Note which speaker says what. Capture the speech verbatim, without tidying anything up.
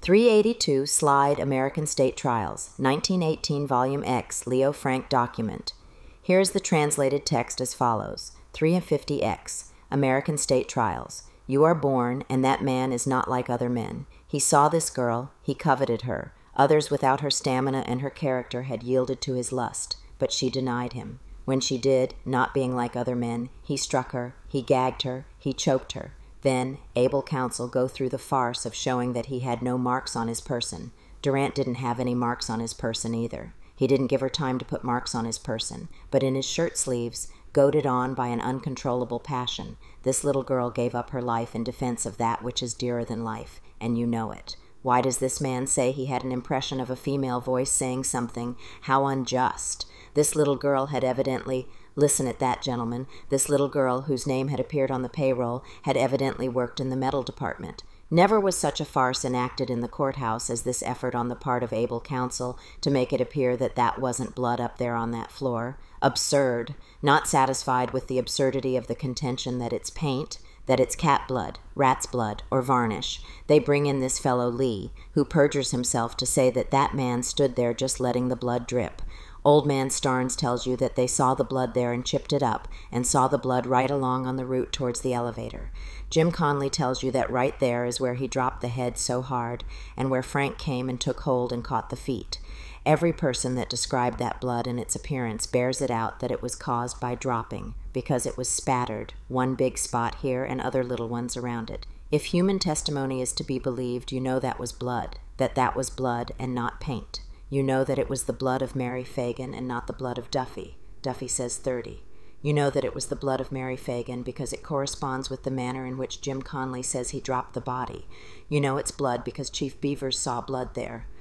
Speaker 1: three eighty-two Slide American State Trials, nineteen eighteen Volume X, Leo Frank document. Here is the translated text as follows. three fifty X, American State Trials. You are born, and that man is not like other men. He saw this girl, he coveted her. Others without her stamina and her character had yielded to his lust, but she denied him. When she did, not being like other men, he struck her, he gagged her, he choked her. Then, able counsel go through the farce of showing that he had no marks on his person. Durant didn't have any marks on his person either. He didn't give her time to put marks on his person, but in his shirt sleeves, goaded on by an uncontrollable passion, this little girl gave up her life in defense of that which is dearer than life, and you know it. Why does this man say he had an impression of a female voice saying something? How unjust! This little girl had evidently, listen at that, gentlemen, this little girl whose name had appeared on the payroll had evidently worked in the metal department. Never was such a farce enacted in the courthouse as this effort on the part of able counsel to make it appear that that wasn't blood up there on that floor. Absurd. Not satisfied with the absurdity of the contention that it's paint, that it's cat blood, rat's blood, or varnish, they bring in this fellow Lee, who perjures himself to say that that man stood there just letting the blood drip. Old man Starnes tells you that they saw the blood there and chipped it up, and saw the blood right along on the route towards the elevator. Jim Conley tells you that right there is where he dropped the head so hard, and where Frank came and took hold and caught the feet. Every person that described that blood and its appearance bears it out that it was caused by dropping, because it was spattered, one big spot here and other little ones around it. If human testimony is to be believed, you know that was blood, that that was blood and not paint. You know that it was the blood of Mary Fagan and not the blood of Duffy. Duffy says thirty. You know that it was the blood of Mary Fagan because it corresponds with the manner in which Jim Conley says he dropped the body. You know it's blood because Chief Beavers saw blood there.